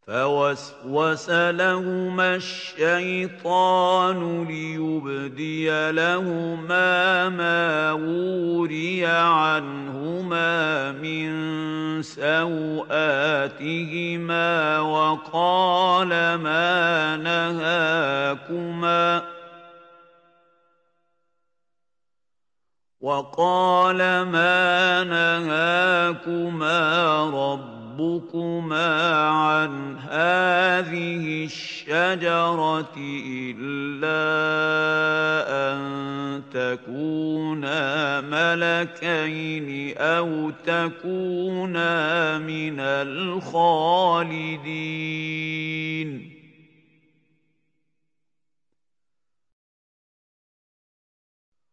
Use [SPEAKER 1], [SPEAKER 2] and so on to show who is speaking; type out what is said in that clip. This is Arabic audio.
[SPEAKER 1] فوسوس لهما الشيطان ليبدي لهما ما وري عنهما من سوآتهما وقال ما نهاكما ربكما عن هذه الشجرة إلا أن تكونا ملكين أو تكونا من الخالدين